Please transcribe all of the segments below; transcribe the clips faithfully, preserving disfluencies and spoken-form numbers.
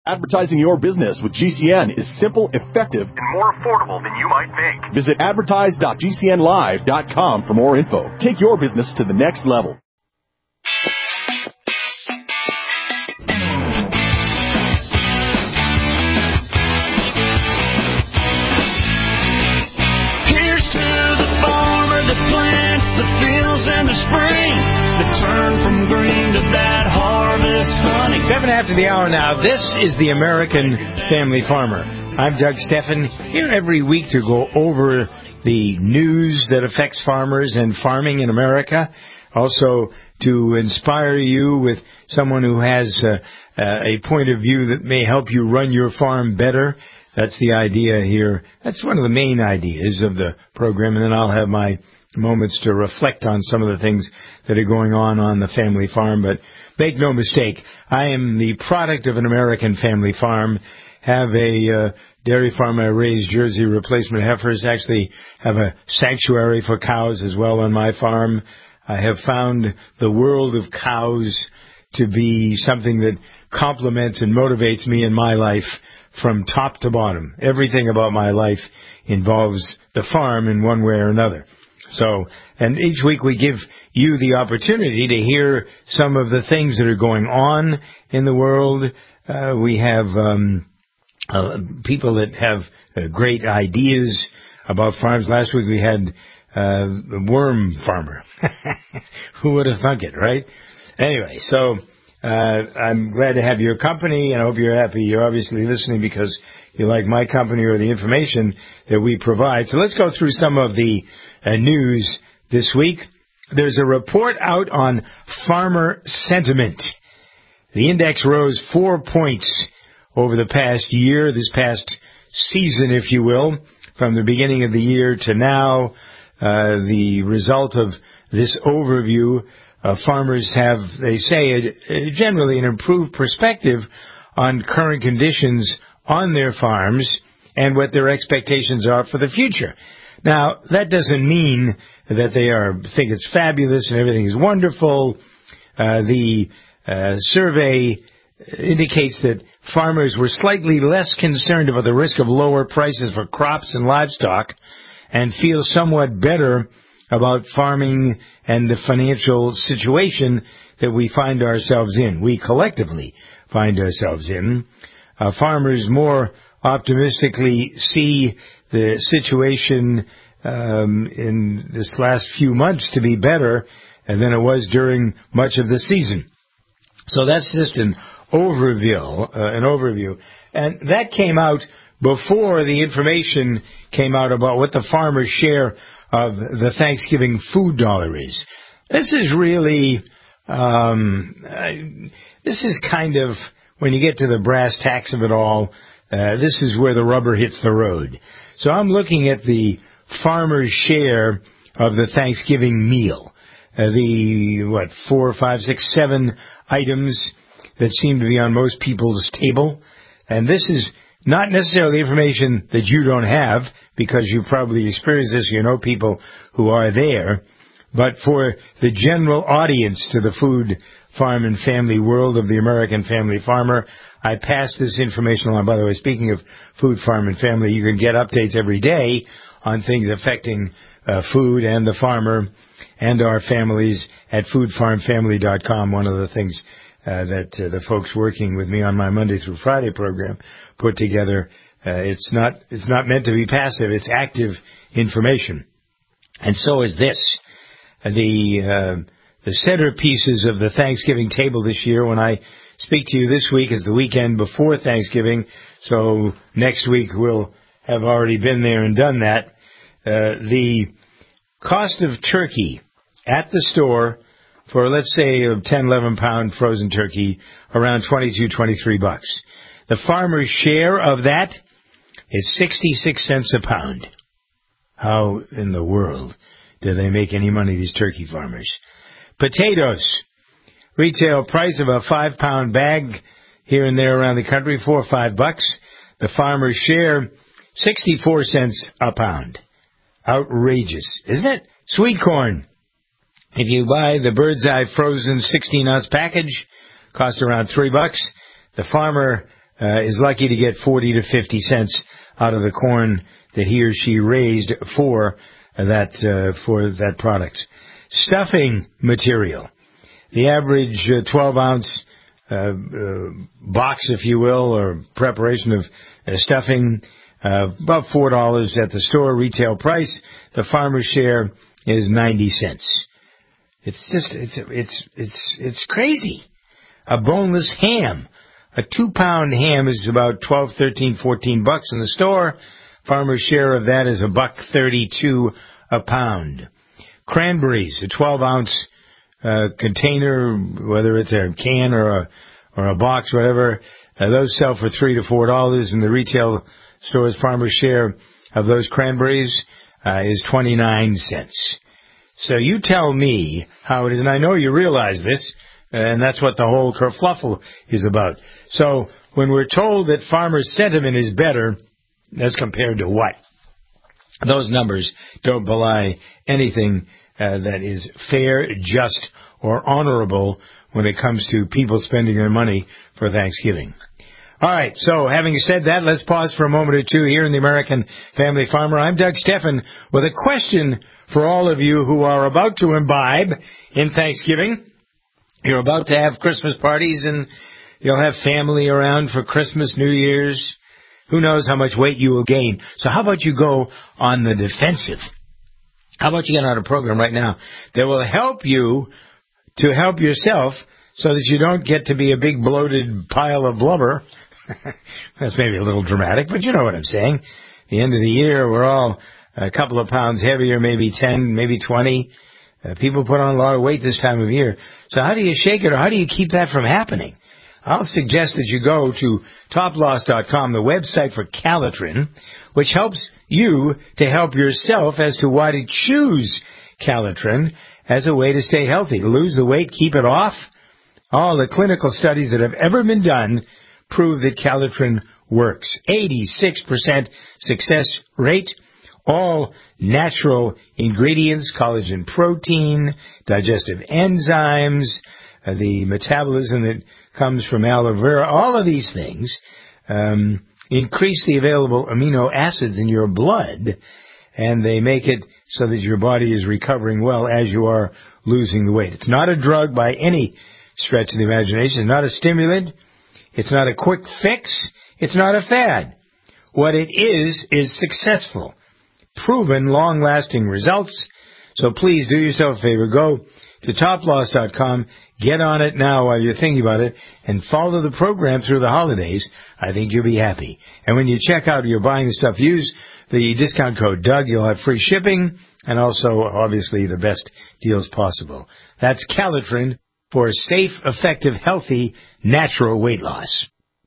Advertising your business with G C N is simple, effective, and more affordable than you might think. Visit advertise dot g c n live dot com for more info. Take your business to the next level. Here's to the farmer that plants the fields in the spring, that turn from green to that harvest honey. Seven after the hour now. This is the American Family Farmer. I'm Doug Steffen, here every week to go over the news that affects farmers and farming in America. Also to inspire you with someone who has uh, uh, a point of view that may help you run your farm better. That's the idea here. That's one of the main ideas of the program. And then I'll have my moments to reflect on some of the things that are going on on the family farm. But make no mistake, I am the product of an American family farm. Have a uh, dairy farm. I raise Jersey replacement heifers. Actually have a sanctuary for cows as well on my farm. I have found the world of cows to be something that complements and motivates me in my life from top to bottom. Everything about my life involves the farm in one way or another. So, and each week we give you the opportunity to hear some of the things that are going on in the world. Uh, we have um, uh, people that have uh, great ideas about farms. Last week we had uh, a worm farmer. Who would have thunk it, right? Anyway, so uh, I'm glad to have your company, and I hope you're happy. You're obviously listening because you like my company or the information that we provide. So let's go through some of the uh, news this week. There's a report out on farmer sentiment. The index rose four points over the past year, this past season, if you will, from the beginning of the year to now. Uh, the result of this overview, uh, farmers have, they say, a, generally an improved perspective on current conditions on their farms and what their expectations are for the future. Now, that doesn't mean that they are think it's fabulous and everything is wonderful. Uh, the uh, survey indicates that farmers were slightly less concerned about the risk of lower prices for crops and livestock and feel somewhat better about farming and the financial situation that we find ourselves in. We collectively find ourselves in. Uh, farmers more optimistically see the situation um, in this last few months to be better than it was during much of the season. So that's just an overview, uh, an overview. And that came out before the information came out about what the farmer's share of the Thanksgiving food dollar is. This is really, um, uh, this is kind of, when you get to the brass tacks of it all, uh, this is where the rubber hits the road. So I'm looking at the farmer's share of the Thanksgiving meal. Uh, the, what, four, five, six, seven items that seem to be on most people's table. And this is not necessarily information that you don't have, because you probably experienced this, you know people who are there, but for the general audience to the food, farm, and family world of the American Family Farmer, I pass this information along. By the way, speaking of food, farm, and family, you can get updates every day on things affecting uh, food and the farmer and our families at food farm family dot com. One of the things uh, that uh, the folks working with me on my Monday through Friday program put together. Uh, it's not it's not meant to be passive. It's active information. And so is this. Uh, the uh, the centerpieces of the Thanksgiving table this year, when I speak to you this week, is the weekend before Thanksgiving. So next week we'll have already been there and done that. Uh, the cost of turkey at the store for, let's say, a ten, eleven pound frozen turkey, around twenty-two, twenty-three bucks. The farmer's share of that is sixty-six cents a pound. How in the world do they make any money, these turkey farmers? Potatoes. Retail price of a five pound bag here and there around the country, four or five bucks. The farmer's share, sixty-four cents a pound. Outrageous, isn't it? Sweet corn. If you buy the Bird's Eye frozen sixteen ounce package, costs around three bucks. The farmer uh, is lucky to get forty to fifty cents out of the corn that he or she raised for that uh, for that product. Stuffing material. The average uh, twelve ounce uh, uh, box, if you will, or preparation of uh, stuffing, uh, about four dollars at the store retail price. The farmer's share is ninety cents. It's just, it's, it's, it's, it's crazy. A boneless ham. A two-pound ham is about twelve, thirteen, fourteen bucks in the store. Farmer's share of that is a buck thirty-two a pound. Cranberries, a twelve ounce uh, container, whether it's a can or a or a box, whatever, uh, those sell for three to four dollars. In the retail store's farmer's share of those cranberries uh, is twenty-nine cents. So you tell me how it is, and I know you realize this, and that's what the whole kerfluffle is about. So when we're told that farmers' sentiment is better, as compared to what? Those numbers don't belie anything uh, that is fair, just, or honorable when it comes to people spending their money for Thanksgiving. All right, so having said that, let's pause for a moment or two here in the American Family Farmer. I'm Doug Steffen with a question for all of you who are about to imbibe in Thanksgiving. You're about to have Christmas parties, and you'll have family around for Christmas, New Year's. Who knows how much weight you will gain. So how about you go on the defensive? How about you get on a program right now that will help you to help yourself so that you don't get to be a big bloated pile of blubber. That's maybe a little dramatic, but you know what I'm saying. The end of the year, we're all a couple of pounds heavier, maybe ten, maybe twenty. Uh, people put on a lot of weight this time of year. So how do you shake it, or how do you keep that from happening? I'll suggest that you go to top loss dot com, the website for Calitrin, which helps you to help yourself as to why to choose Calitrin as a way to stay healthy, to lose the weight, keep it off. All the clinical studies that have ever been done prove that Calitrin works. eighty-six percent success rate, all natural ingredients, collagen protein, digestive enzymes, uh, the metabolism that comes from aloe vera. All of these things um, increase the available amino acids in your blood, and they make it so that your body is recovering well as you are losing the weight. It's not a drug by any stretch of the imagination. It's not a stimulant. It's not a quick fix. It's not a fad. What it is is successful, proven, long-lasting results. So please do yourself a favor. Go to top loss dot com. Get on it now while you're thinking about it, and follow the program through the holidays. I think you'll be happy. And when you check out, you're buying the stuff, use the discount code Doug. You'll have free shipping and also, obviously, the best deals possible. That's Calitrin for safe, effective, healthy, natural weight loss.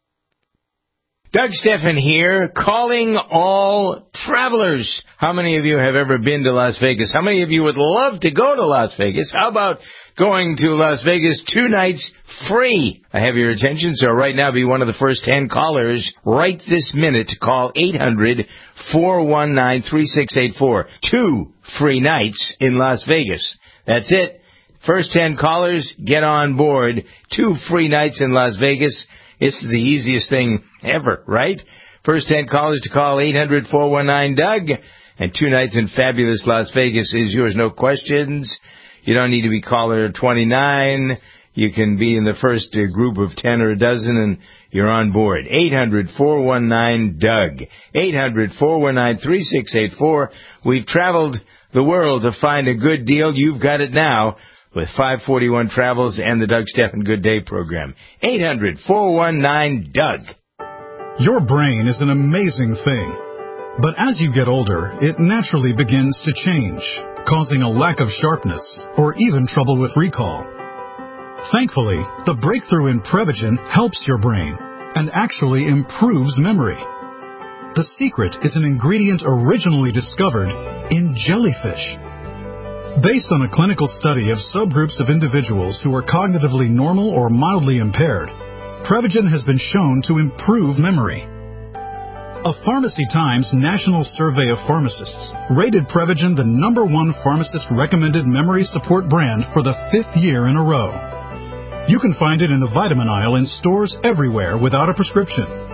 Doug Steffen here, calling all travelers. How many of you have ever been to Las Vegas? How many of you would love to go to Las Vegas? How about going to Las Vegas two nights free? I have your attention, so right now be one of the first ten callers right this minute to call eight hundred, four one nine, three six eight four. Two free nights in Las Vegas. That's it. First ten callers, get on board. Two free nights in Las Vegas. It's the easiest thing ever, right? First ten callers to call eight hundred, four one nine, Doug. And two nights in fabulous Las Vegas is yours, no questions. You don't need to be caller twenty-nine. You can be in the first uh, group of ten or a dozen, and you're on board. eight hundred, four one nine, Doug. eight hundred, four one nine, three six eight four. We've traveled the world to find a good deal. You've got it now with five forty-one Travels and the Doug Steffen Good Day program. eight hundred, four one nine, Doug. Your brain is an amazing thing. But as you get older, it naturally begins to change, causing a lack of sharpness or even trouble with recall. Thankfully, the breakthrough in Prevagen helps your brain and actually improves memory. The secret is an ingredient originally discovered in jellyfish. Based on a clinical study of subgroups of individuals who are cognitively normal or mildly impaired, Prevagen has been shown to improve memory. A Pharmacy Times national survey of pharmacists rated Prevagen the number one pharmacist-recommended memory support brand for the fifth year in a row. You can find it in the vitamin aisle in stores everywhere without a prescription.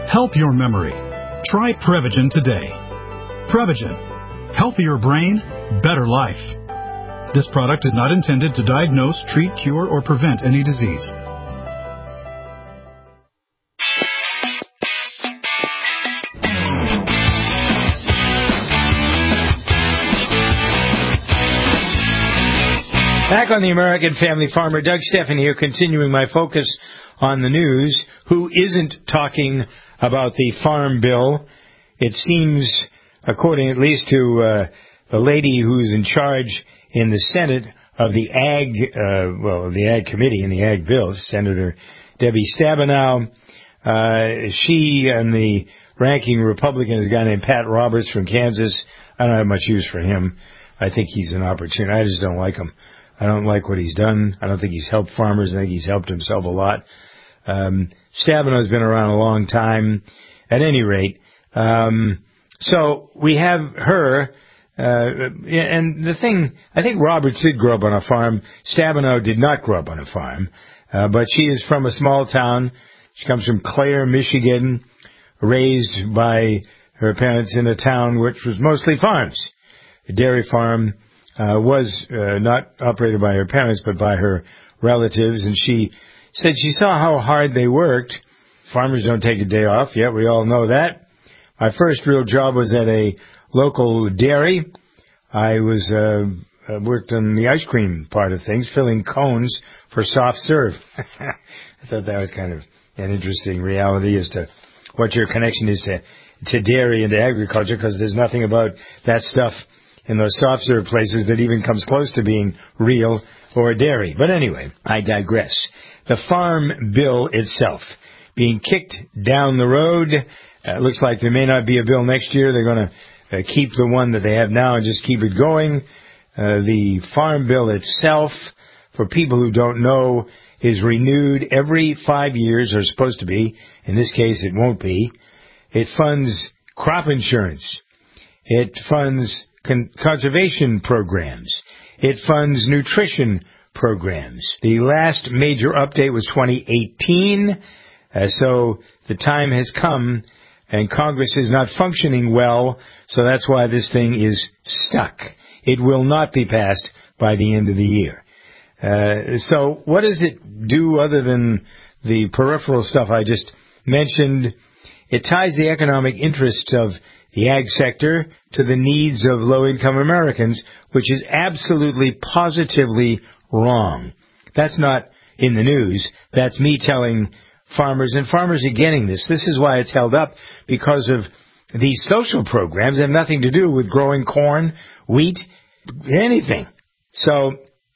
Help your memory. Try Prevagen today. Prevagen. Healthier brain, better life. This product is not intended to diagnose, treat, cure, or prevent any disease. Back on the American Family Farmer, Doug Stephan here, continuing my focus on the news. Who isn't talking about the Farm Bill? It seems, according at least to uh, the lady who's in charge in the Senate of the Ag, uh, well, the Ag Committee in the Ag Bill, Senator Debbie Stabenow, uh, she and the ranking Republican is a guy named Pat Roberts from Kansas. I don't have much use for him. I think he's an opportunity. I just don't like him. I don't like what he's done. I don't think he's helped farmers. I think he's helped himself a lot. Um, Stabenow's been around a long time. At any rate, um, so we have her, uh, and the thing, I think Roberts did grow up on a farm. Stabenow did not grow up on a farm, uh, but she is from a small town. She comes from Clare, Michigan, raised by her parents in a town which was mostly farms. A dairy farm Uh, was uh, not operated by her parents, but by her relatives, and she said she saw how hard they worked. Farmers don't take a day off, yet we all know that. My first real job was at a local dairy. I was uh, uh, worked on the ice cream part of things, filling cones for soft serve. I thought that was kind of an interesting reality as to what your connection is to, to dairy and to agriculture, because there's nothing about that stuff in those soft serve places that even comes close to being real or dairy. But anyway, I digress. The Farm Bill itself being kicked down the road. Uh, looks like there may not be a bill next year. They're going to uh, keep the one that they have now and just keep it going. Uh, the Farm Bill itself, for people who don't know, is renewed every five years, or supposed to be. In this case, it won't be. It funds crop insurance. It funds Con- conservation programs. It funds nutrition programs. The last major update was twenty eighteen, uh, so the time has come, and Congress is not functioning well, so that's why this thing is stuck. It will not be passed by the end of the year. Uh, so what does it do other than the peripheral stuff I just mentioned? It ties the economic interests of the ag sector to the needs of low-income Americans, which is absolutely, positively wrong. That's not in the news. That's me telling farmers, and farmers are getting this. This is why it's held up, because of these social programs that have nothing to do with growing corn, wheat, anything. So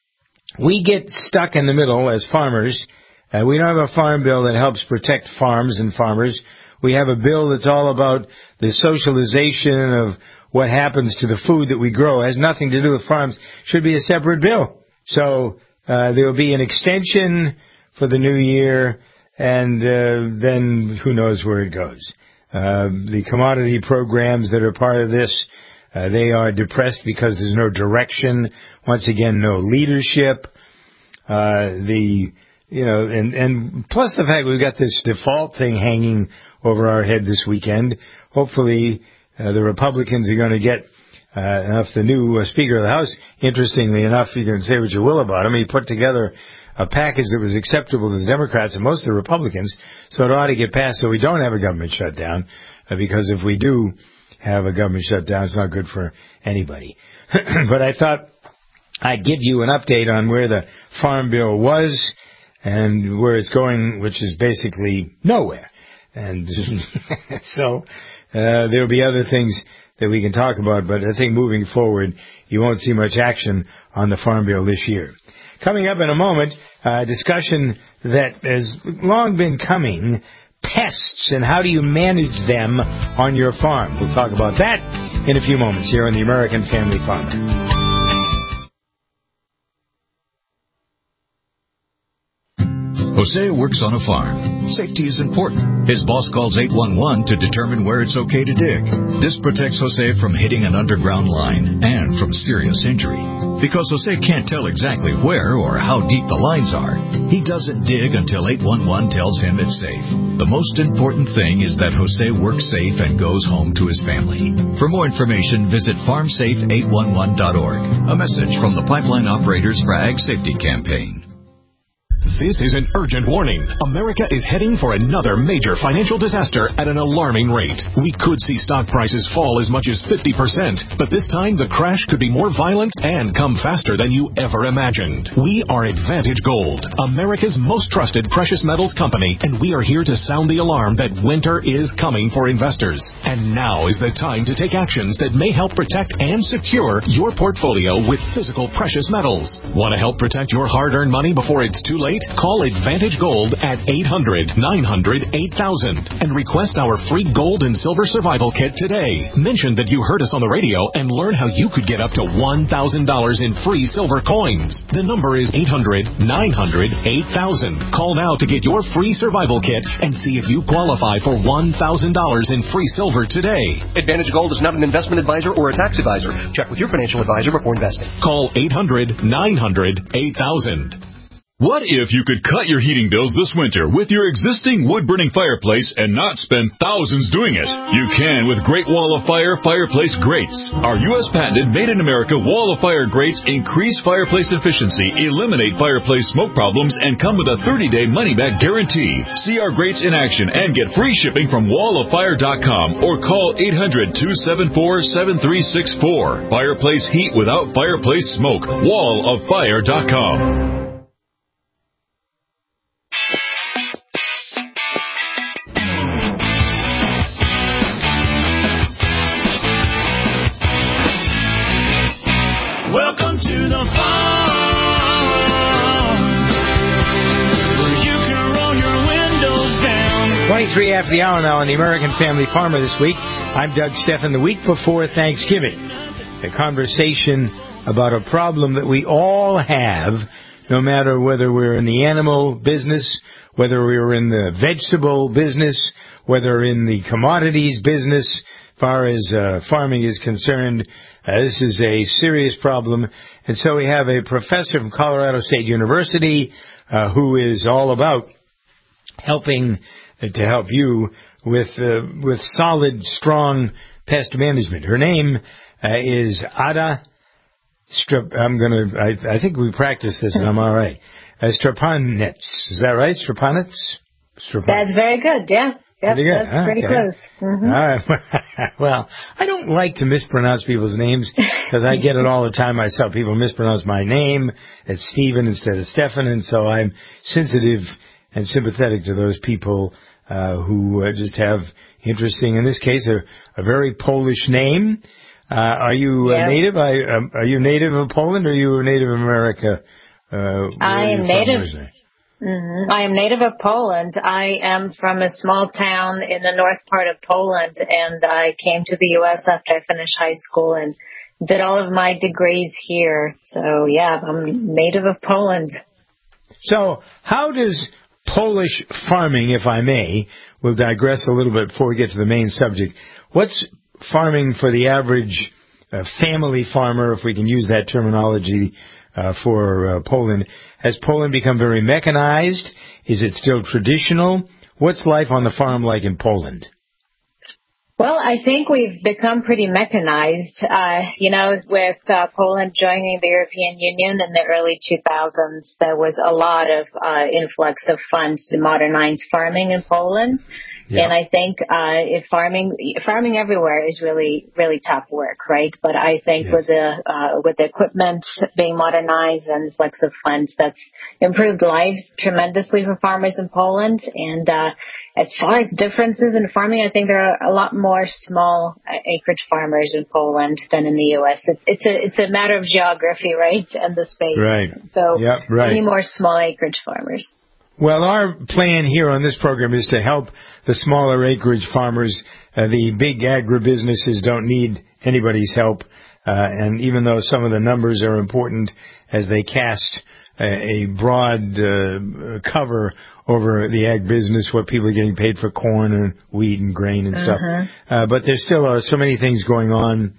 we get stuck in the middle as farmers. Uh, we don't have a farm bill that helps protect farms and farmers. We have a bill that's all about the socialization of what happens to the food that we grow. It has nothing to do with farms. Should be a separate bill. So uh, there will be an extension for the new year, and uh, then who knows where it goes. Uh, the commodity programs that are part of this, uh, they are depressed because there's no direction. Once again, no leadership. Uh, the you know, and and plus the fact we've got this default thing hanging over our head this weekend. Hopefully, uh, the Republicans are going to get uh, enough. The new uh, Speaker of the House, interestingly enough, you can say what you will about him, he put together a package that was acceptable to the Democrats and most of the Republicans, so it ought to get passed so we don't have a government shutdown, uh, because if we do have a government shutdown, it's not good for anybody. But I thought I'd give you an update on where the Farm Bill was and where it's going, which is basically nowhere. And so uh, there'll be other things that we can talk about, but I think moving forward, you won't see much action on the Farm Bill this year. Coming up in a moment, a discussion that has long been coming, pests, and how do you manage them on your farm. We'll talk about that in a few moments here on the American Family Farmer. Jose works on a farm. Safety is important. His boss calls eight one one to determine where it's okay to dig. This protects Jose from hitting an underground line and from serious injury. Because Jose can't tell exactly where or how deep the lines are, he doesn't dig until eight one one tells him it's safe. The most important thing is that Jose works safe and goes home to his family. For more information, visit farm safe eight one one dot org. A message from the Pipeline Operators for Ag Safety Campaign. This is an urgent warning. America is heading for another major financial disaster at an alarming rate. We could see stock prices fall as much as fifty percent, but this time the crash could be more violent and come faster than you ever imagined. We are Advantage Gold, America's most trusted precious metals company, and we are here to sound the alarm that winter is coming for investors. And now is the time to take actions that may help protect and secure your portfolio with physical precious metals. Want to help protect your hard-earned money before it's too late? Call Advantage Gold at eight hundred, nine hundred, eight thousand and request our free gold and silver survival kit today. Mention that you heard us on the radio and learn how you could get up to one thousand dollars in free silver coins. The number is eight hundred, nine hundred, eight thousand. Call now to get your free survival kit and see if you qualify for one thousand dollars in free silver today. Advantage Gold is not an investment advisor or a tax advisor. Check with your financial advisor before investing. Call eight hundred, nine hundred, eight thousand. What if you could cut your heating bills this winter with your existing wood-burning fireplace and not spend thousands doing it? You can with Great Wall of Fire Fireplace Grates. Our U S patented made-in-America Wall of Fire grates increase fireplace efficiency, eliminate fireplace smoke problems, and come with a thirty-day money-back guarantee. See our grates in action and get free shipping from wall of fire dot com or call eight hundred, two seven four, seven three six four. Fireplace heat without fireplace smoke. wall of fire dot com. Welcome to the farm, where you can roll your windows down. twenty-three after the hour now on the American Family Farmer this week. I'm Doug Steffen. The week before Thanksgiving, a conversation about a problem that we all have, no matter whether we're in the animal business, whether we're in the vegetable business, whether in the commodities business, as far as uh, farming is concerned. Uh, this is a serious problem. And so we have a professor from Colorado State University uh, who is all about helping uh, to help you with uh, with solid, strong pest management. Her name uh, is Ada Strap. I'm going to, I, I think we practiced this and I'm all right. Uh, Strapanets. Is that right? Strapanets? Strapanets. That's very good, yeah. Yep, pretty good. That's huh? pretty okay. close. Mm-hmm. All right. Well, I don't like to mispronounce people's names because I get it all the time myself. People mispronounce my name. It's Stephen instead of Stefan, and so I'm sensitive and sympathetic to those people uh, who uh, just have interesting, in this case, a, a very Polish name. Uh, are you yep. a native? I, um, are you native of Poland or are you a native of America? Uh, I am native. Mm-hmm. I am native of Poland. I am from a small town in the north part of Poland, and I came to the U S after I finished high school and did all of my degrees here. So, yeah, I'm native of Poland. So how does Polish farming, if I may, we'll digress a little bit before we get to the main subject. What's farming for the average uh, family farmer, if we can use that terminology, Uh, for uh, Poland? Has Poland become very mechanized? Is it still traditional? What's life on the farm like in Poland? Well, I think we've become pretty mechanized. Uh, you know, with uh, Poland joining the European Union in the early two thousands, there was a lot of uh, influx of funds to modernize farming in Poland. Yeah. And I think uh, if farming farming everywhere is really really tough work, right? But I think yeah. with the uh, with the equipment being modernized and flex of funds, that's improved lives tremendously for farmers in Poland. And uh, as far as differences in farming, I think there are a lot more small acreage farmers in Poland than in the U S. It's, it's a it's a matter of geography, right, and the space. Right. So yep, right. many more small acreage farmers. Well, our plan here on this program is to help the smaller acreage farmers. Uh, the big agribusinesses don't need anybody's help. Uh, and even though some of the numbers are important as they cast a, a broad uh, cover over the ag business, what people are getting paid for corn and wheat and grain and stuff. Uh-huh. Uh, but there still are so many things going on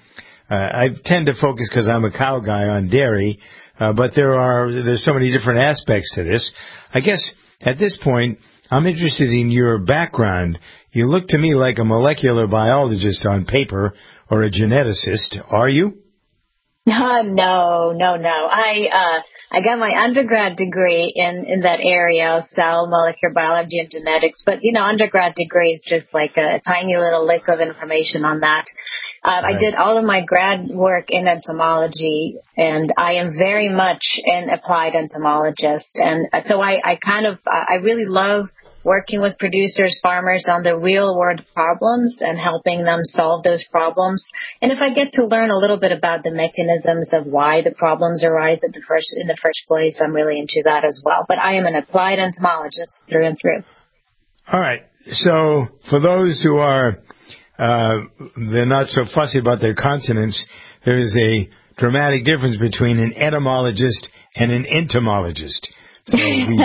uh, I tend to focus because I'm a cow guy on dairy, uh, but there are there's so many different aspects to this. I guess at this point, I'm interested in your background. You look to me like a molecular biologist on paper or a geneticist. Are you? Uh, no, no, no. I uh, I got my undergrad degree in, in that area of cell, molecular biology, and genetics. But, you know, undergrad degree is just like a tiny little lick of information on that. Uh, right. I did all of my grad work in entomology, and I am very much an applied entomologist. And so I, I kind of, I really love working with producers, farmers on the real world problems and helping them solve those problems. And if I get to learn a little bit about the mechanisms of why the problems arise in the first, in the first place, I'm really into that as well. But I am an applied entomologist through and through. All right. So for those who are, uh, they're not so fussy about their consonants, there is a dramatic difference between an etymologist and an entomologist. So we,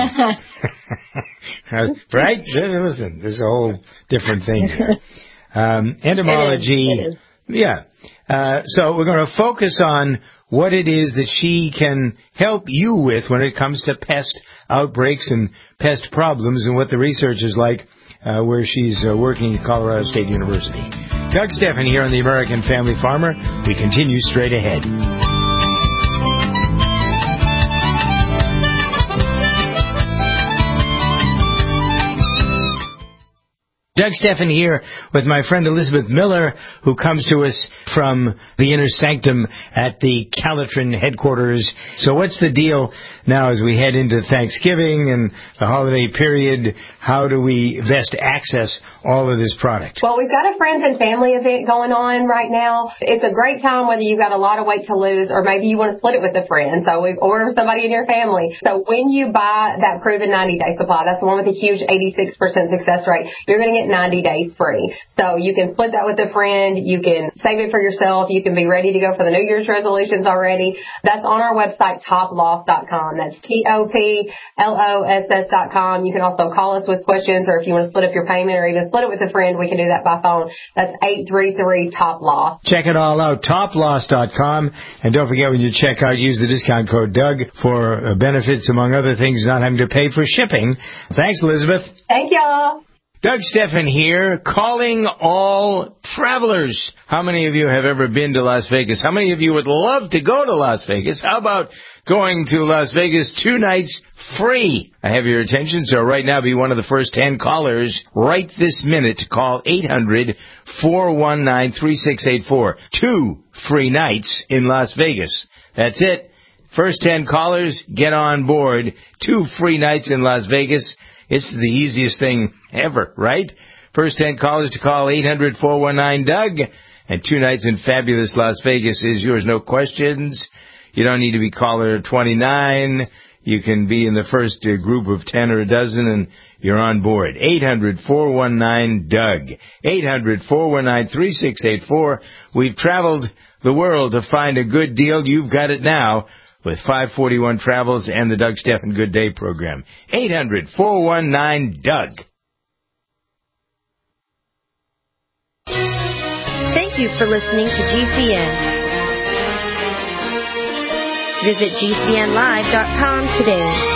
right? Listen, there's a whole different thing here. Um, entomology, it is, it is. yeah. Uh, so we're going to focus on what it is that she can help you with when it comes to pest outbreaks and pest problems and what the research is like uh, where she's uh, working at Colorado State University. Doug Stephan here on the American Family Farmer. We continue straight ahead. Doug Stephan here with my friend Elizabeth Miller, who comes to us from the inner sanctum at the Calitrin headquarters. So what's the deal now as we head into Thanksgiving and the holiday period? How do we best access all of this product? Well, we've got a friends and family event going on right now. It's a great time whether you've got a lot of weight to lose or maybe you want to split it with a friend so we, or somebody in your family. So when you buy that proven ninety-day supply, that's the one with a huge eighty-six percent success rate, you're going to get ninety days free. So you can split that with a friend. You can save it for yourself. You can be ready to go for the New Year's resolutions already. That's on our website, top loss dot com. That's T O P L O S S dot com. You can also call us with questions, or if you want to split up your payment or even split it with a friend, we can do that by phone. That's eight three three top loss. Check it all out, top loss dot com. And don't forget when you check out, use the discount code Doug for benefits, among other things, not having to pay for shipping. Thanks, Elizabeth. Thank y'all. Doug Stephan here, calling all travelers. How many of you have ever been to Las Vegas? How many of you would love to go to Las Vegas? How about going to Las Vegas two nights free? I have your attention, so right now be one of the first ten callers right this minute to call eight hundred, four one nine, three six eight four. Two free nights in Las Vegas. That's it. First ten callers, get on board. Two free nights in Las Vegas. It's the easiest thing ever, right? First ten callers to call eight hundred, four one nine, Doug. And two nights in fabulous Las Vegas is yours. No questions. You don't need to be caller twenty-nine. You can be in the first uh, group of ten or a dozen, and you're on board. eight hundred, four one nine, Doug. eight hundred, four one nine, three six eight four. We've traveled the world to find a good deal. You've got it now with five forty-one Travels and the Doug Stephan Good Day program. eight hundred, four one nine, Doug. Thank you for listening to G C N. Visit G C N live dot com today.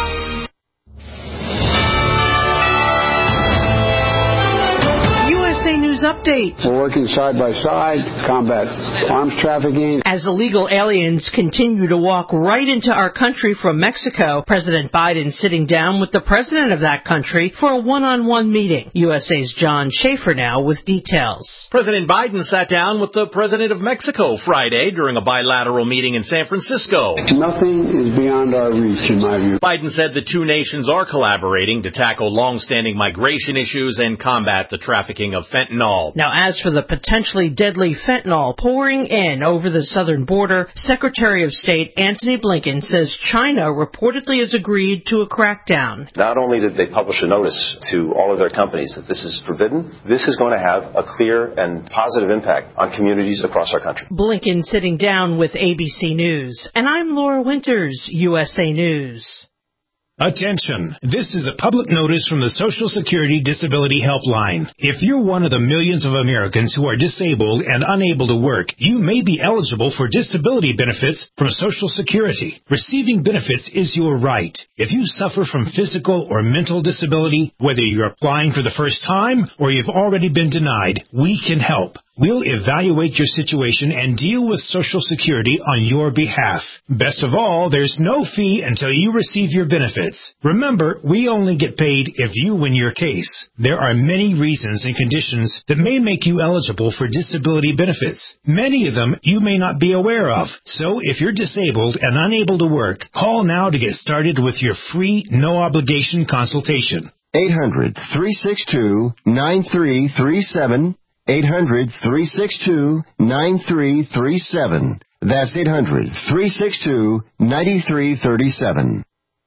U S A News Update. We're working side by side to combat arms trafficking. As illegal aliens continue to walk right into our country from Mexico, President Biden sitting down with the president of that country for a one-on-one meeting. U S A's John Schaefer now with details. President Biden sat down with the president of Mexico Friday during a bilateral meeting in San Francisco. Nothing is beyond our reach, in my view. Biden said the two nations are collaborating to tackle long-standing migration issues and combat the trafficking of fentanyl. Now, as for the potentially deadly fentanyl pouring in over the southern border, Secretary of State Antony Blinken says China reportedly has agreed to a crackdown. Not only did they publish a notice to all of their companies that this is forbidden, this is going to have a clear and positive impact on communities across our country. Blinken sitting down with A B C News. And I'm Laura Winters, U S A News. Attention! This is a public notice from the Social Security Disability Helpline. If you're one of the millions of Americans who are disabled and unable to work, you may be eligible for disability benefits from Social Security. Receiving benefits is your right. If you suffer from physical or mental disability, whether you're applying for the first time or you've already been denied, we can help. We'll evaluate your situation and deal with Social Security on your behalf. Best of all, there's no fee until you receive your benefits. Remember, we only get paid if you win your case. There are many reasons and conditions that may make you eligible for disability benefits. Many of them you may not be aware of. So if you're disabled and unable to work, call now to get started with your free, no-obligation consultation. eight hundred, three six two, nine three three seven. eight hundred, three six two, nine three three seven. That's eight hundred, three six two, nine three three seven.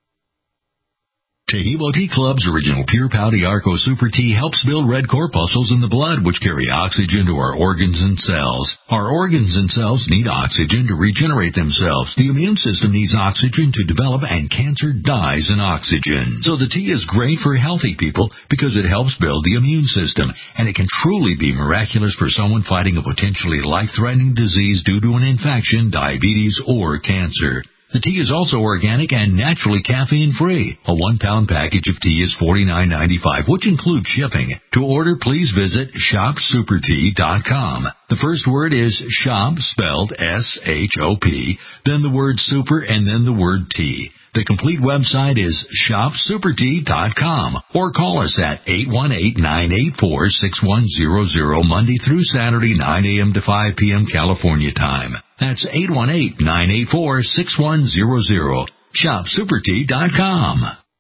Tehebo Tea Club's original Pure Pouty Arco Super Tea helps build red corpuscles in the blood, which carry oxygen to our organs and cells. Our organs and cells need oxygen to regenerate themselves. The immune system needs oxygen to develop, and cancer dies in oxygen. So the tea is great for healthy people because it helps build the immune system, and it can truly be miraculous for someone fighting a potentially life-threatening disease due to an infection, diabetes, or cancer. The tea is also organic and naturally caffeine-free. A one-pound package of tea is forty-nine ninety-five, which includes shipping. To order, please visit shop super tea dot com. The first word is shop, spelled S H O P, then the word super, and then the word tea. The complete website is shop super tea dot com, or call us at eight one eight, nine eight four, six one zero zero Monday through Saturday, nine a.m. to five p.m. California time. That's eight one eight, nine eight four, six one zero zero. shop super tea dot com.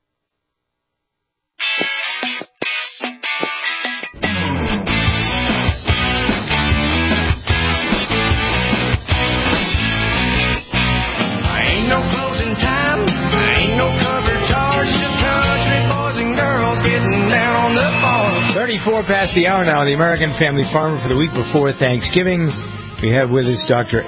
thirty-four past the hour now, the American Family Farmer for the week before Thanksgiving. We have with us Doctor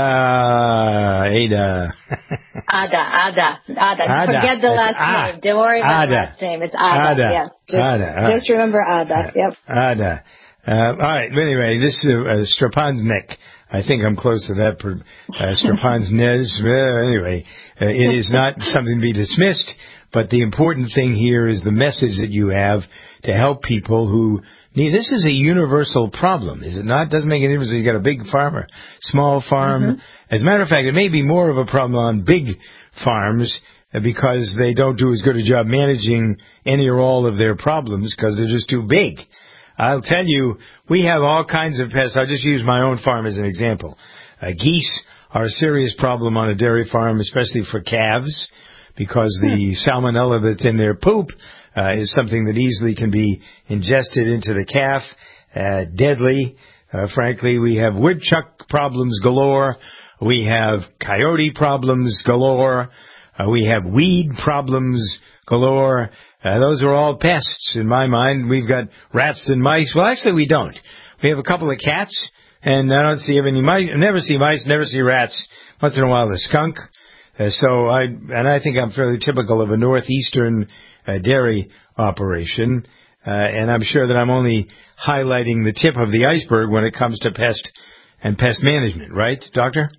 Ada, Ada. Ada, Ada, Ada. Ada. Forget the last Ah. name. Don't worry about Ada. the last name. It's Ada. Ada. Yes. Just, Ada. All just remember Ada. Yep. Ada. Uh, all right. Anyway, this is uh, Strapansnek. I think I'm close to that. Per, uh, Strapansnez. Uh, anyway, uh, it is not something to be dismissed, but the important thing here is the message that you have to help people who need. This is a universal problem, is it not? It doesn't make any difference if you got a big farm or small farm. Mm-hmm. As a matter of fact, it may be more of a problem on big farms because they don't do as good a job managing any or all of their problems because they're just too big. I'll tell you, we have all kinds of pests. I'll just use my own farm as an example. Uh, geese are a serious problem on a dairy farm, especially for calves, because the salmonella that's in their poop uh, is something that easily can be ingested into the calf, uh, deadly. Uh, frankly, we have woodchuck problems galore. We have coyote problems galore. Uh, we have weed problems galore. Uh, those are all pests in my mind. We've got rats and mice. Well, actually, we don't. We have a couple of cats, and I don't see any mice. Never see mice, never see rats. Once in a while, a skunk. Uh, so I, and I think I'm fairly typical of a northeastern uh, dairy operation, uh, and I'm sure that I'm only highlighting the tip of the iceberg when it comes to pest and pest management, right, Doctor?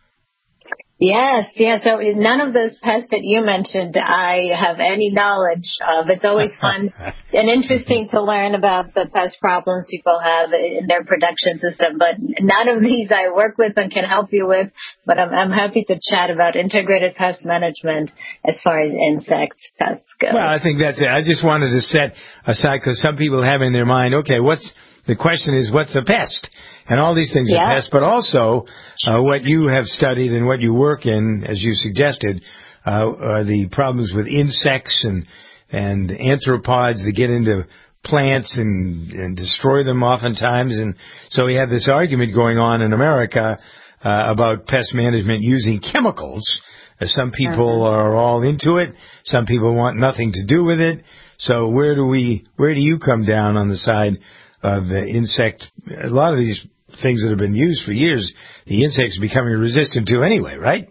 Yes, yes. So none of those pests that you mentioned I have any knowledge of. It's always fun and interesting to learn about the pest problems people have in their production system, but none of these I work with and can help you with, but I'm, I'm happy to chat about integrated pest management as far as insect pests go. Well, I think that's it. I just wanted to set aside, because some people have in their mind, okay, what's the question is, what's a pest? And all these things yeah. are pests, but also uh, what you have studied and what you work in, as you suggested, uh, are the problems with insects and and anthropods that get into plants and, and destroy them oftentimes. And so we have this argument going on in America uh, about pest management using chemicals. Uh, some people uh-huh. are all into it. Some people want nothing to do with it. So where do we, where do you come down on the side of the insect? A lot of these things that have been used for years, the insects are becoming resistant to anyway, right?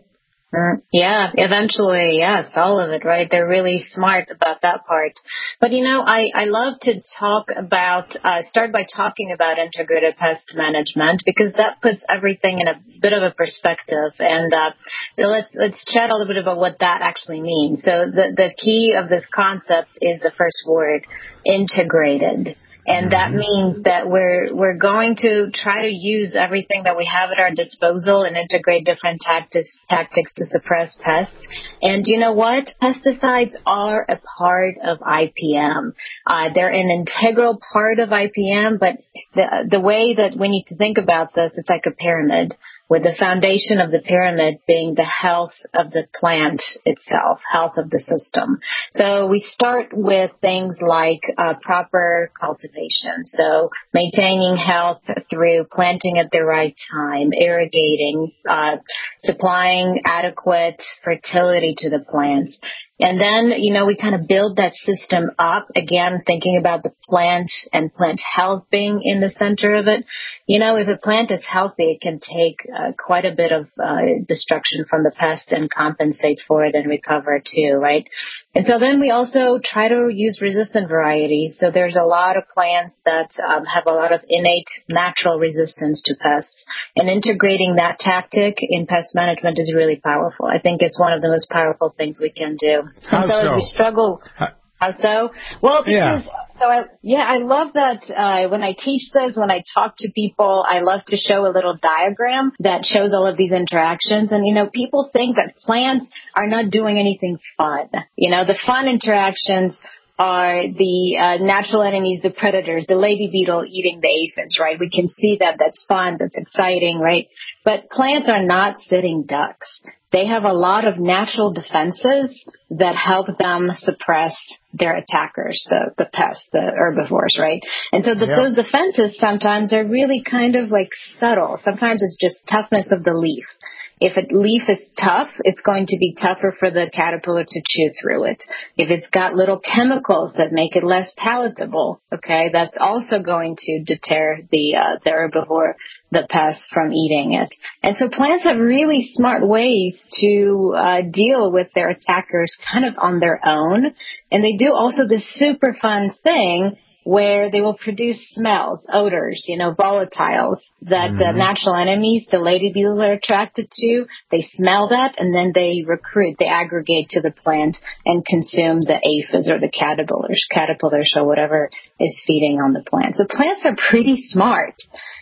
Mm, yeah, eventually, yes, all of it, right? They're really smart about that part. But, you know, I, I love to talk about, uh, start by talking about integrated pest management because that puts everything in a bit of a perspective. And uh, so let's let's chat a little bit about what that actually means. So the, the key of this concept is the first word, integrated. And that means that we're we're going to try to use everything that we have at our disposal and integrate different tactics tactics to suppress pests. And you know what? Pesticides are a part of I P M. Uh, they're an integral part of I P M, but the the way that we need to think about this, it's like a pyramid, with the foundation of the pyramid being the health of the plant itself, health of the system. So we start with things like uh, proper cultivation. So maintaining health through planting at the right time, irrigating, uh, supplying adequate fertility to the plants. And then, you know, we kind of build that system up, again, thinking about the plant and plant health being in the center of it. You know, if a plant is healthy, it can take uh, quite a bit of uh, destruction from the pest and compensate for it and recover too, right? And so then we also try to use resistant varieties. So there's a lot of plants that um, have a lot of innate natural resistance to pests. And integrating that tactic in pest management is really powerful. I think it's one of the most powerful things we can do. How and so, so? As we struggle, how, how so? Well, because yeah. so I, yeah, I love that uh, when I teach this, when I talk to people, I love to show a little diagram that shows all of these interactions. And you know, people think that plants are not doing anything fun. You know, the fun interactions are the uh, natural enemies, the predators, the lady beetle eating the aphids, right? We can see that that's fun, that's exciting, right? But plants are not sitting ducks. They have a lot of natural defenses that help them suppress their attackers, the, the pests, the herbivores, right? And so the, yeah. those defenses sometimes are really kind of like subtle. Sometimes it's just toughness of the leaf. If a leaf is tough, it's going to be tougher for the caterpillar to chew through it. If it's got little chemicals that make it less palatable, okay, that's also going to deter the uh, the herbivore, the pests, from eating it. And so plants have really smart ways to uh, deal with their attackers kind of on their own. And they do also this super fun thing where they will produce smells, odors, you know, volatiles that mm-hmm. the natural enemies, the lady beetles, are attracted to. They smell that, and then they recruit, they aggregate to the plant and consume the aphids or the caterpillars, caterpillars or whatever is feeding on the plant. So plants are pretty smart.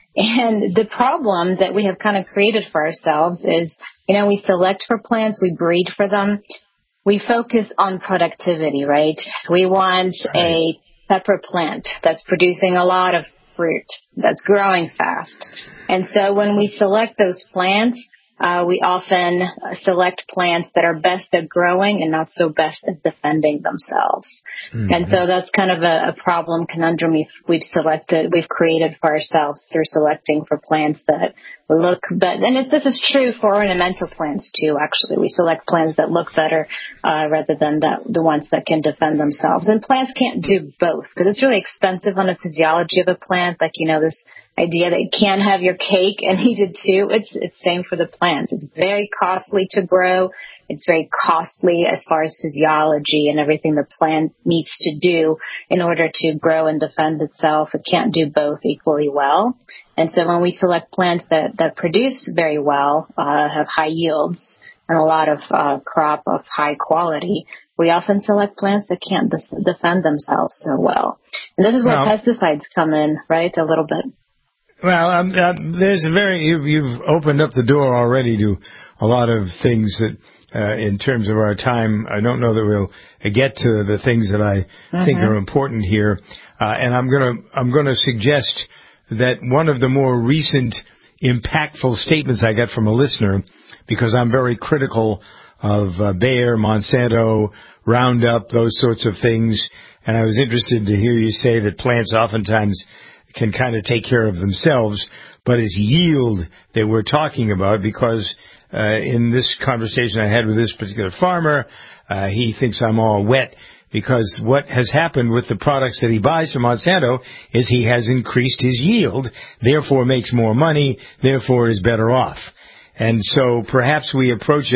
And the problem that we have kind of created for ourselves is, you know, we select for plants, we breed for them. We focus on productivity, right? We want right. a pepper plant that's producing a lot of fruit, that's growing fast. And so when we select those plants, uh, we often select plants that are best at growing and not so best at defending themselves. Mm-hmm. And so that's kind of a, a problem conundrum we've, we've selected, we've created for ourselves through selecting for plants that look better. And it, this is true for ornamental plants too, actually. We select plants that look better uh, rather than that, the ones that can defend themselves. And plants can't do both because it's really expensive on the physiology of a plant, like, you know, this idea that you can't have your cake and eat it too. It's it's same for the plants. It's very costly to grow. It's very costly as far as physiology and everything the plant needs to do in order to grow and defend itself. It can't do both equally well. And so when we select plants that, that produce very well, uh, have high yields and a lot of uh, crop of high quality, we often select plants that can't des- defend themselves so well. And this is where well, pesticides come in, right, a little bit. Well, um, uh, there's a very, you've, you've opened up the door already to a lot of things that, uh, in terms of our time, I don't know that we'll get to the things that I mm-hmm. think are important here. Uh, and I'm going to, I'm going to suggest that one of the more recent impactful statements I got from a listener, because I'm very critical of uh, Bayer, Monsanto, Roundup, those sorts of things. And I was interested to hear you say that plants oftentimes can kind of take care of themselves, but it's yield that we're talking about, because uh, in this conversation I had with this particular farmer, uh, he thinks I'm all wet because what has happened with the products that he buys from Monsanto is he has increased his yield, therefore makes more money, therefore is better off. And so perhaps we approach it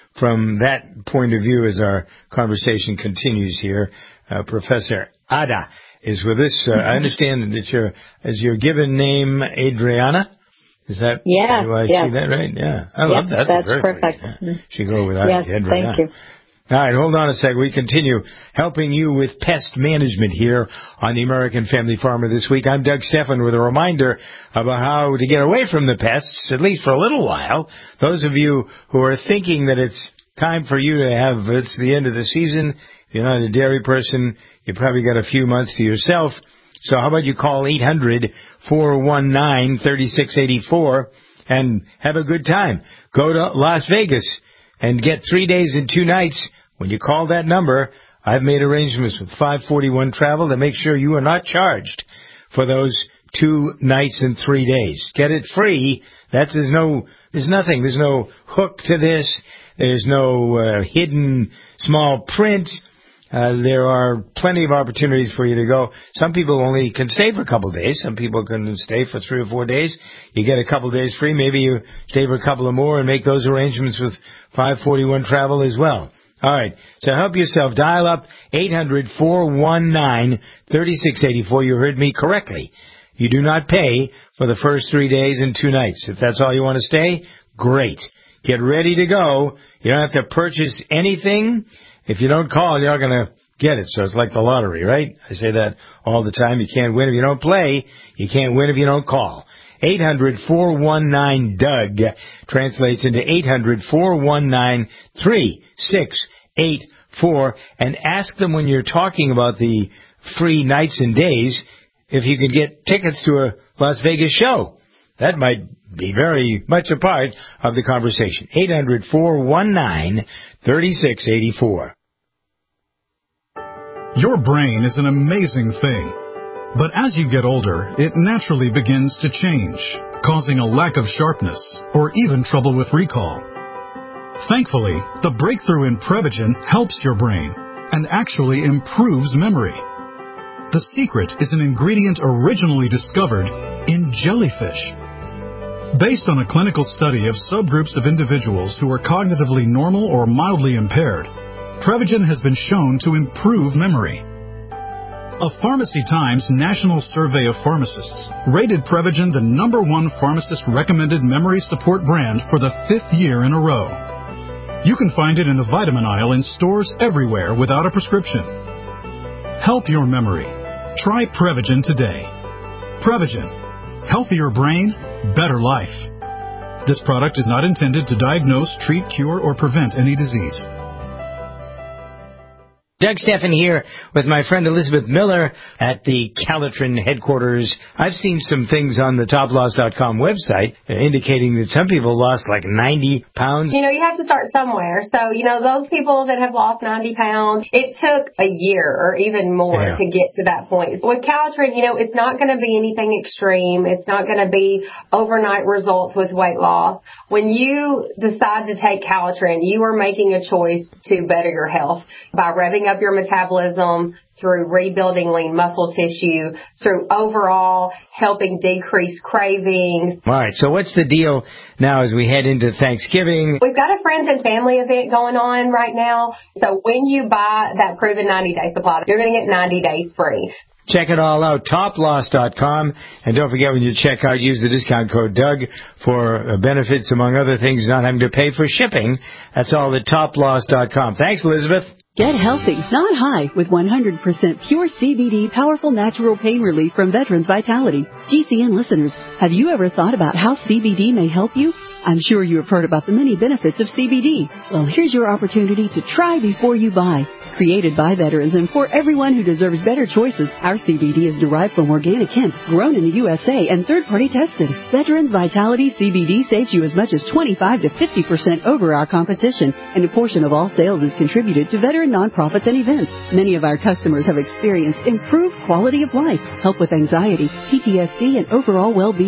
from that point of view as our conversation continues here. Uh, Professor Ada is with us. Uh, I understand that your is your given name Adriana. Is that yeah? Do I yes. see that right? Yeah, I yes, love that. That's, that's perfect. Yeah. She go with yes, Adriana. thank you. All right, hold on a sec. We continue helping you with pest management here on the American Family Farmer this week. I'm Doug Stephan with a reminder about how to get away from the pests, at least for a little while. Those of you who are thinking that it's time for you to have, it's the end of the season, if you're not a dairy person, you probably got a few months to yourself. So how about you call eight hundred, four one nine, three six eight four and have a good time. Go to Las Vegas and get three days and two nights. When you call that number, I've made arrangements with five forty-one Travel to make sure you are not charged for those two nights and three days. Get it free. That's there's no there's nothing. There's no hook to this. There's no uh, hidden small print. Uh, there are plenty of opportunities for you to go. Some people only can stay for a couple of days. Some people can stay for three or four days. You get a couple of days free. Maybe you stay for a couple of more and make those arrangements with five forty-one Travel as well. All right. So help yourself. Dial up eight hundred, four one nine, three six eight four. You heard me correctly. You do not pay for the first three days and two nights. If that's all you want to stay, great. Get ready to go. You don't have to purchase anything. If you don't call, you're not going to get it. So it's like the lottery, right? I say that all the time. You can't win if you don't play. You can't win if you don't call. eight hundred, four one nine, D O U G translates into eight hundred, four one nine, three six eight four. And ask them when you're talking about the free nights and days if you could get tickets to a Las Vegas show. That might be very much a part of the conversation. eight hundred, four one nine, three six eight four. Your brain is an amazing thing. But as you get older, it naturally begins to change, causing a lack of sharpness or even trouble with recall. Thankfully, the breakthrough in Prevagen helps your brain and actually improves memory. The secret is an ingredient originally discovered in jellyfish. Based on a clinical study of subgroups of individuals who are cognitively normal or mildly impaired, Prevagen has been shown to improve memory. A Pharmacy Times national survey of pharmacists rated Prevagen the number one pharmacist-recommended memory support brand for the fifth year in a row. You can find it in the vitamin aisle in stores everywhere without a prescription. Help your memory. Try Prevagen today. Prevagen. Healthier brain, better life. This product is not intended to diagnose, treat, cure, or prevent any disease. Doug Stephan here with my friend Elizabeth Miller at the Calitrin headquarters. I've seen some things on the top loss dot com website indicating that some people lost like ninety pounds. You know, you have to start somewhere. So, you know, those people that have lost ninety pounds, it took a year or even more yeah. to get to that point. With Calitrin, you know, it's not going to be anything extreme. It's not going to be overnight results with weight loss. When you decide to take Calitrin, you are making a choice to better your health by revving up your metabolism, through rebuilding lean muscle tissue, through overall helping decrease cravings. All right, so what's the deal now as we head into Thanksgiving? We've got a friends and family event going on right now. So when you buy that proven ninety-day supply, you're going to get ninety days free. Check it all out, top loss dot com. And don't forget when you check out, use the discount code Doug for benefits, among other things, not having to pay for shipping. That's all at top loss dot com. Thanks, Elizabeth. Get healthy, not high, with one hundred percent pure C B D powerful natural pain relief from Veterans Vitality. G C N listeners, have you ever thought about how C B D may help you? I'm sure you have heard about the many benefits of C B D. Well, here's your opportunity to try before you buy. Created by veterans and for everyone who deserves better choices, our C B D is derived from organic hemp, grown in the U S A and third-party tested. Veterans Vitality C B D saves you as much as twenty-five to fifty percent over our competition, and a portion of all sales is contributed to veteran nonprofits and events. Many of our customers have experienced improved quality of life, help with anxiety, P T S D, and overall well-being.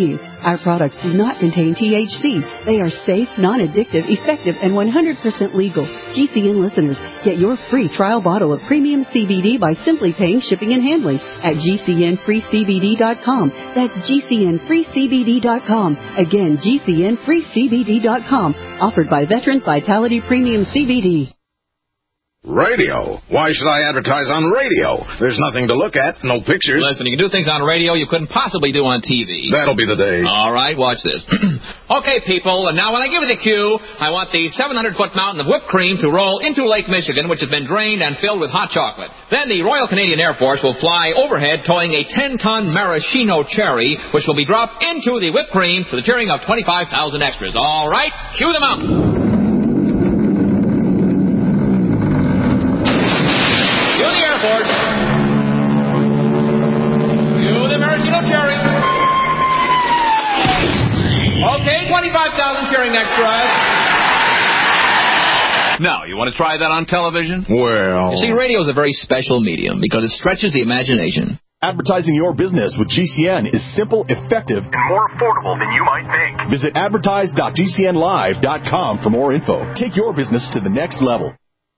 Our products do not contain T H C. They are safe, non-addictive, effective, and one hundred percent legal. G C N listeners, get your free trial bottle of premium C B D by simply paying shipping and handling at G C N free C B D dot com. That's G C N free C B D dot com. Again, G C N free C B D dot com. Offered by Veterans Vitality Premium C B D. Radio? Why should I advertise on radio? There's nothing to look at, no pictures. Listen, you can do things on radio you couldn't possibly do on T V. That'll be the day. All right, watch this. Okay, people, and now when I give you the cue, I want the seven hundred foot mountain of whipped cream to roll into Lake Michigan, which has been drained and filled with hot chocolate. Then the Royal Canadian Air Force will fly overhead towing a ten ton maraschino cherry, which will be dropped into the whipped cream for the cheering of twenty-five thousand extras. All right, cue the mountain. Cherry. Okay, twenty-five thousand cheering extras. Now, you want to try that on television? Well... You see, radio is a very special medium because it stretches the imagination. Advertising your business with G C N is simple, effective, and more affordable than you might think. Visit advertise dot G C N live dot com for more info. Take your business to the next level.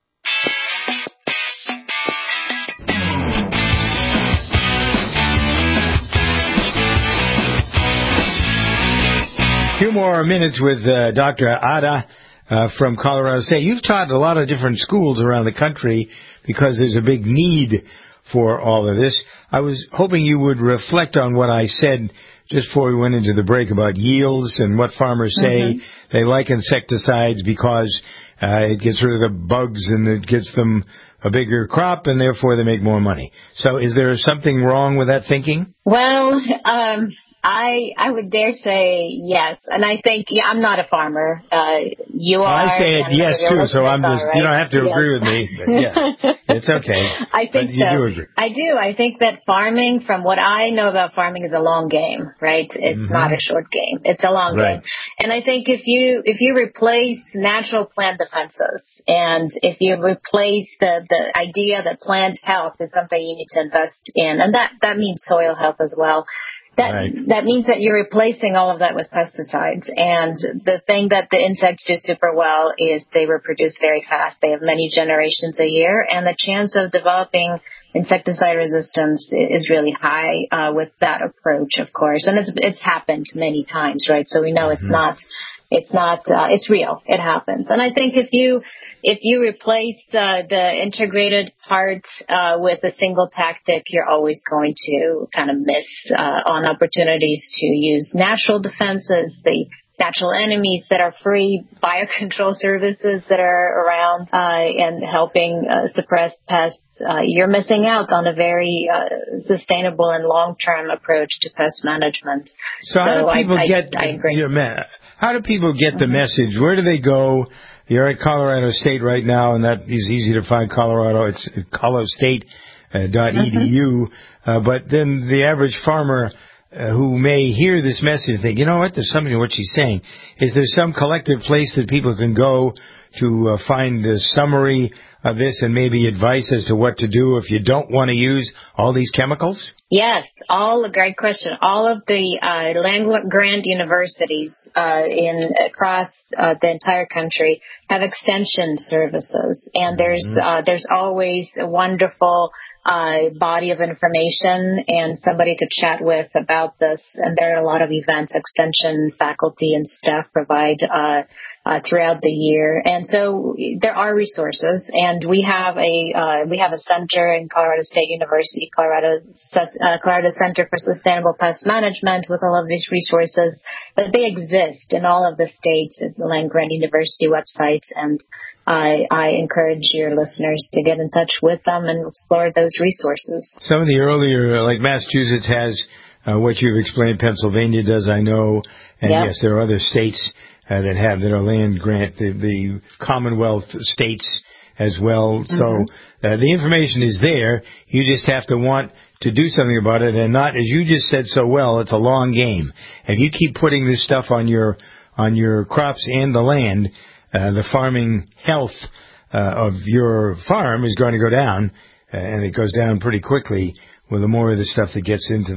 Few more minutes with uh, Doctor Ada uh, from Colorado State. You've taught a lot of different schools around the country because there's a big need for all of this. I was hoping you would reflect on what I said just before we went into the break about yields and what farmers say mm-hmm. they like insecticides because uh, it gets rid of the bugs and it gets them a bigger crop and therefore they make more money. So is there something wrong with that thinking? Well, um... I I would dare say yes, and I think yeah, I'm not a farmer. Uh, you are. I say it yes too, so I'm just. Right? You don't have to yes. agree with me. But yeah, it's okay. I think but you so. do agree. I do. I think that farming, from what I know about farming, is a long game. Right? It's mm-hmm. not a short game. It's a long right. game. And I think if you if you replace natural plant defenses, and if you replace the the idea that plant health is something you need to invest in, and that that means soil health as well. That right. that means that you're replacing all of that with pesticides. And the thing that the insects do super well is they reproduce very fast. They have many generations a year, and the chance of developing insecticide resistance is really high uh, with that approach, of course. And it's it's happened many times, right? So we know it's mm-hmm. not it's not uh, it's real. It happens. And I think if you If you replace uh, the integrated parts uh, with a single tactic, you're always going to kind of miss uh, on opportunities to use natural defenses, the natural enemies that are free, biocontrol services that are around uh, and helping uh, suppress pests. Uh, you're missing out on a very uh, sustainable and long-term approach to pest management. So, so how do people I, get I, I agree. Your me- how do people get the mm-hmm. message? Where do they go? You're at Colorado State right now, and that is easy to find. Colorado, it's colorado state dot e d u. Uh, but then the average farmer uh, who may hear this message think, you know what, there's something to what she's saying. Is there some collective place that people can go to uh, find a summary of this and maybe advice as to what to do if you don't want to use all these chemicals? Yes, all a great question. All of the uh, land-grant universities uh, in across uh, the entire country have extension services, and there's mm-hmm. uh, there's always a wonderful uh, body of information and somebody to chat with about this. And there are a lot of events extension faculty and staff provide uh, uh, throughout the year, and so there are resources. And we have a uh, we have a center in Colorado State University, Colorado. Uh, Colorado Center for Sustainable Pest Management with all of these resources, but they exist in all of the states at the land-grant university websites, and I, I encourage your listeners to get in touch with them and explore those resources. Some of the earlier, like Massachusetts has uh, what you've explained, Pennsylvania does, I know, and yep. yes, there are other states uh, that have that are land-grant, the, the Commonwealth states as well. Mm-hmm. So uh, the information is there. You just have to want to do something about it, and not, as you just said so well, it's a long game. If you keep putting this stuff on your on your crops and the land, uh, the farming health uh, of your farm is going to go down, uh, and it goes down pretty quickly with the more of the stuff that gets into the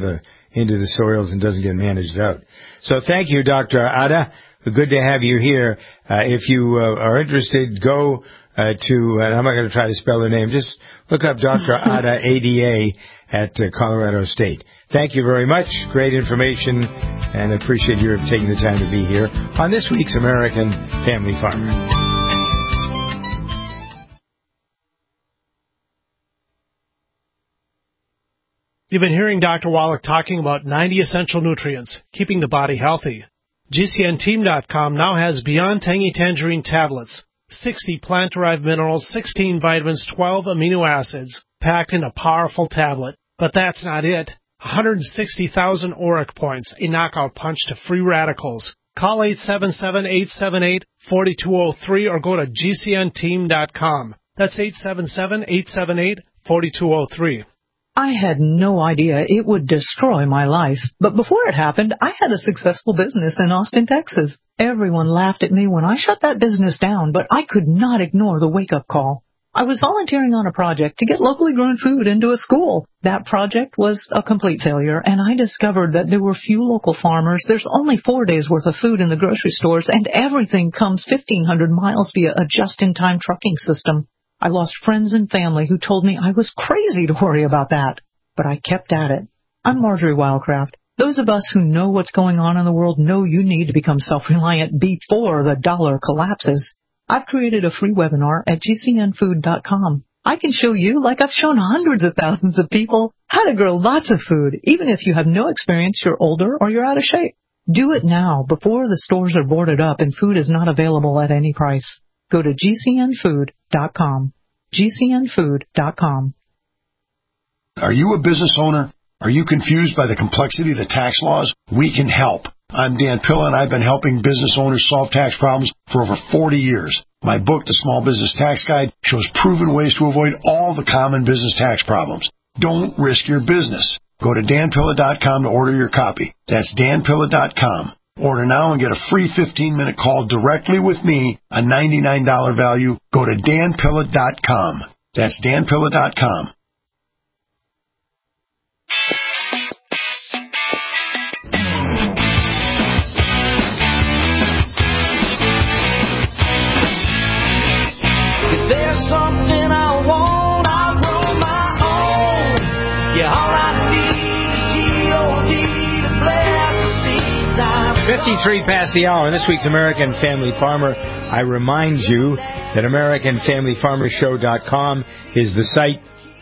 into the soils and doesn't get managed out. So thank you, Doctor Ada. Good to have you here. Uh, if you uh, are interested, go uh, to, and I'm not going to try to spell her name, just look up Doctor Ada, A D A, at uh, Colorado State. Thank you very much. Great information, and I appreciate your taking the time to be here on this week's American Family Farmer. You've been hearing Doctor Wallach talking about ninety essential nutrients, keeping the body healthy. G C N team dot com now has Beyond Tangy Tangerine tablets, sixty plant-derived minerals, sixteen vitamins, twelve amino acids, packed in a powerful tablet. But that's not it. one hundred sixty thousand auric points, a knockout punch to free radicals. Call eight seven seven, eight seven eight, four two zero three or go to G C N team dot com. That's eight seven seven, eight seven eight, four two zero three. I had no idea it would destroy my life, but before it happened, I had a successful business in Austin, Texas. Everyone laughed at me when I shut that business down, but I could not ignore the wake-up call. I was volunteering on a project to get locally grown food into a school. That project was a complete failure, and I discovered that there were few local farmers. There's only four days' worth of food in the grocery stores, and everything comes fifteen hundred miles via a just-in-time trucking system. I lost friends and family who told me I was crazy to worry about that, but I kept at it. I'm Marjorie Wildcraft. Those of us who know what's going on in the world know you need to become self-reliant before the dollar collapses. I've created a free webinar at G C N food dot com. I can show you, like I've shown hundreds of thousands of people, how to grow lots of food, even if you have no experience, you're older, or you're out of shape. Do it now before the stores are boarded up and food is not available at any price. Go to G C N food dot com. G C N food dot com. Are you a business owner? Are you confused by the complexity of the tax laws? We can help. I'm Dan Pilla, and I've been helping business owners solve tax problems for over forty years. My book, The Small Business Tax Guide, shows proven ways to avoid all the common business tax problems. Don't risk your business. Go to Dan Pilla dot com to order your copy. That's Dan Pilla dot com. Order now and get a free fifteen-minute call directly with me, a ninety-nine dollars value. Go to Dan Pilla dot com. That's Dan Pilla dot com. If there's something I want, I'll grow my own. Yeah, all I need is G O D to bless the seeds I fifty-three past the hour. In this week's American Family Farmer, I remind you that American Family Farmer Show dot com is the site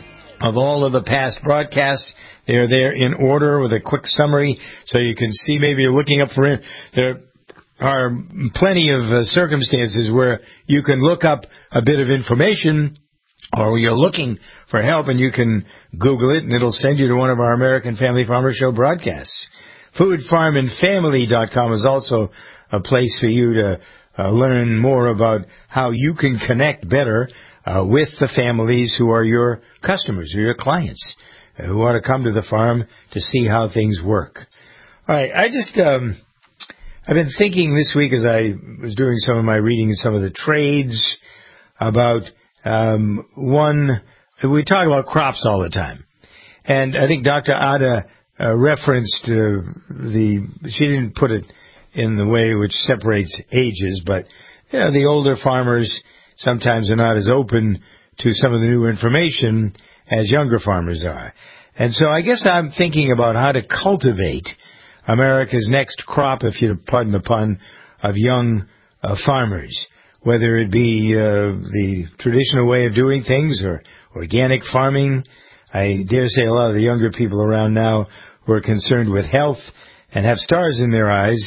of all of the past broadcasts. They are there in order with a quick summary, so you can see. Maybe you're looking up for it. There are plenty of uh, circumstances where you can look up a bit of information, or you're looking for help, and you can Google it, and it'll send you to one of our American Family Farmer Show broadcasts. food farm and family dot com is also a place for you to uh, learn more about how you can connect better uh, with the families who are your customers or your clients uh, who want to come to the farm to see how things work. All right, I just, um, I've been thinking this week as I was doing some of my reading in some of the trades about um, one, we talk about crops all the time. And I think Doctor Ada Uh, referenced uh, the, she didn't put it in the way which separates ages, but, you know, the older farmers sometimes are not as open to some of the new information as younger farmers are. And so I guess I'm thinking about how to cultivate America's next crop, if you pardon the pun, of young uh, farmers, whether it be uh, the traditional way of doing things or organic farming. I dare say a lot of the younger people around now who are concerned with health and have stars in their eyes,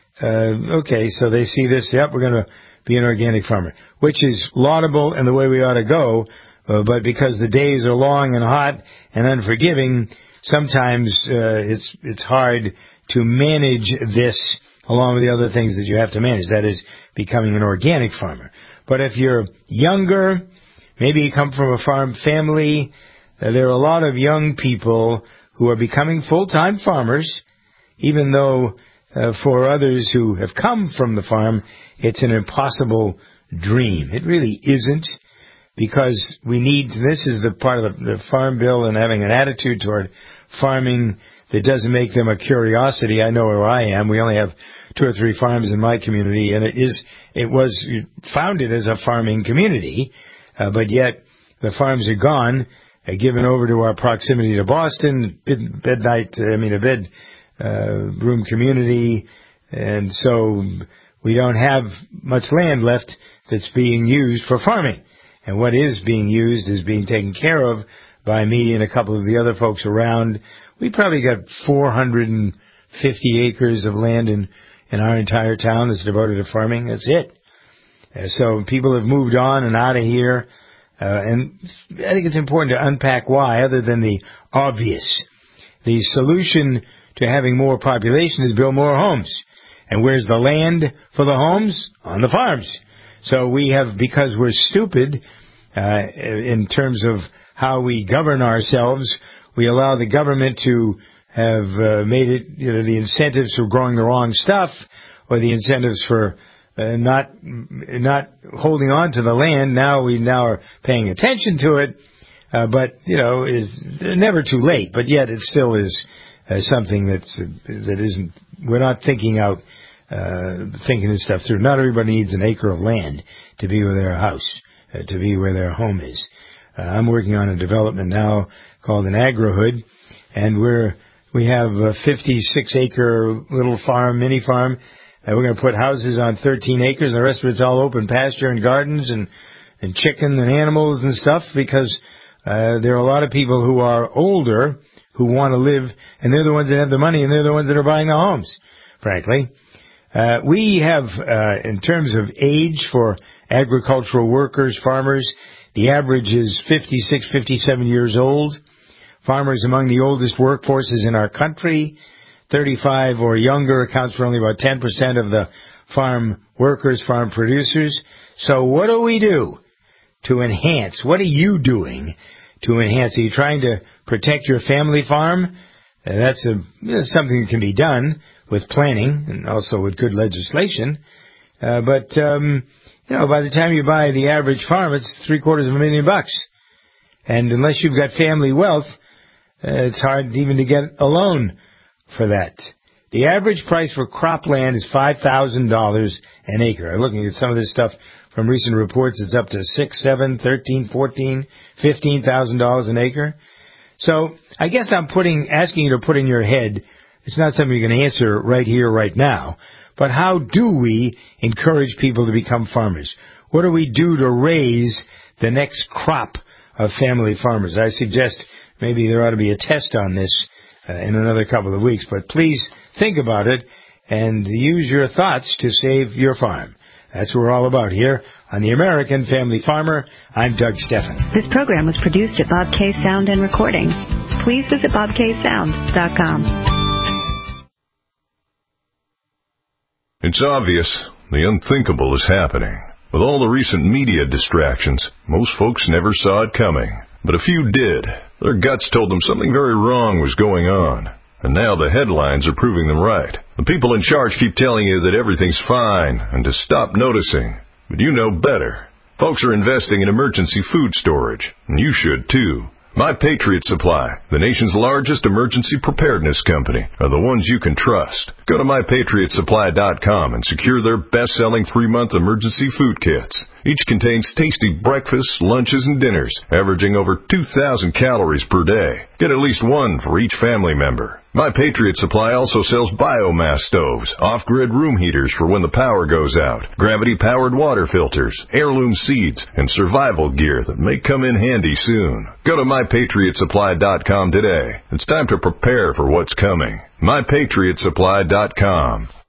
uh, okay, so they see this, yep, we're going to be an organic farmer, which is laudable and the way we ought to go, uh, but because the days are long and hot and unforgiving, sometimes uh, it's it's hard to manage this along with the other things that you have to manage, that is, becoming an organic farmer. But if you're younger, maybe you come from a farm family, Uh, there are a lot of young people who are becoming full-time farmers, even though uh, for others who have come from the farm, it's an impossible dream. It really isn't, because we need, this is the part of the, the farm bill and having an attitude toward farming that doesn't make them a curiosity. I know where I am. We only have two or three farms in my community, and it is it was founded as a farming community, uh, but yet the farms are gone, uh, given over to our proximity to Boston, bed, bed night, I mean a bed uh, room community, and so we don't have much land left that's being used for farming. And what is being used is being taken care of by me and a couple of the other folks around. We probably got four hundred fifty acres of land in, in our entire town that's devoted to farming. That's it. Uh, so people have moved on and out of here. Uh, and I think it's important to unpack why, other than the obvious. The solution to having more population is build more homes. And where's the land for the homes? On the farms. So we have, because we're stupid uh, in terms of how we govern ourselves, we allow the government to have uh, made it, you know, the incentives for growing the wrong stuff, or the incentives for uh, not not holding on to the land. Now we now are paying attention to it, uh, but you know, is never too late. But yet it still is uh, something that's uh, that isn't. We're not thinking out, uh, thinking this stuff through. Not everybody needs an acre of land to be where their house, uh, to be where their home is. Uh, I'm working on a development now called an agrohood, and we're we have a fifty-six acre little farm, mini farm. Uh, we're going to put houses on thirteen acres, and the rest of it's all open pasture and gardens and and chicken and animals and stuff, because uh, there are a lot of people who are older who want to live, and they're the ones that have the money, and they're the ones that are buying the homes, frankly. Uh, we have, uh, in terms of age for agricultural workers, farmers, the average is fifty-six, fifty-seven years old. Farmers among the oldest workforces in our country. thirty-five or younger accounts for only about ten percent of the farm workers, farm producers. So what do we do to enhance? What are you doing to enhance? Are you trying to protect your family farm? Uh, that's a, that's something that can be done with planning and also with good legislation. Uh, but, um, you know, by the time you buy the average farm, it's three quarters of a million bucks. And unless you've got family wealth, uh, it's hard even to get a loan for that. The average price for cropland is five thousand dollars an acre. I'm looking at some of this stuff from recent reports. It's up to six, seven, thirteen, fourteen, fifteen thousand dollars an acre. So I guess I'm putting, asking you to put in your head, it's not something you can answer right here, right now, but how do we encourage people to become farmers? What do we do to raise the next crop of family farmers? I suggest maybe there ought to be a test on this uh, in another couple of weeks, but please think about it and use your thoughts to save your farm. That's what we're all about here on the American Family Farmer. I'm Doug Steffen. This program was produced at Bob K Sound and Recording. Please visit bob k sound dot com. It's obvious the unthinkable is happening. With all the recent media distractions, most folks never saw it coming. But a few did. Their guts told them something very wrong was going on. And now the headlines are proving them right. The people in charge keep telling you that everything's fine and to stop noticing. But you know better. Folks are investing in emergency food storage, and you should too. My Patriot Supply, the nation's largest emergency preparedness company, are the ones you can trust. Go to my patriot supply dot com and secure their best-selling three-month emergency food kits. Each contains tasty breakfasts, lunches, and dinners, averaging over two thousand calories per day. Get at least one for each family member. My Patriot Supply also sells biomass stoves, off-grid room heaters for when the power goes out, gravity-powered water filters, heirloom seeds, and survival gear that may come in handy soon. Go to my patriot supply dot com today. It's time to prepare for what's coming. my patriot supply dot com.